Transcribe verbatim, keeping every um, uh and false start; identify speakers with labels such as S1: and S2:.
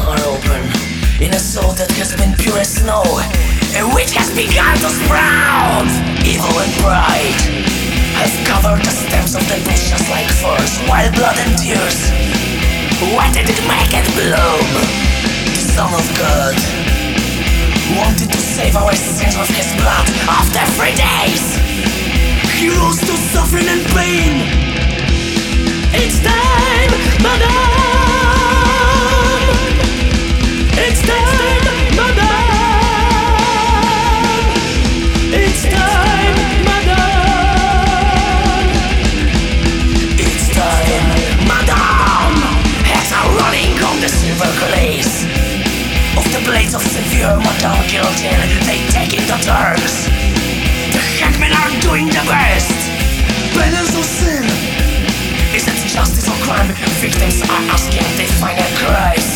S1: are open in a soul that has been pure as snow, and which has begun to sprout. Evil and pride have covered the stems of the bush just like furs, while blood and tears, why did it make it bloom? The Son of God wanted to save our sins with his blood. After three days, he rose to suffering and pain. It's time, madame. It's time, madame. It's time, madame. It's time, madame. Heads are running on the silver glaze of the blades of severe Madame Guillotine. They take it to turns. The hangmen are doing the best. Penance of sin. Is it justice or crime? Victims are asking the final cries.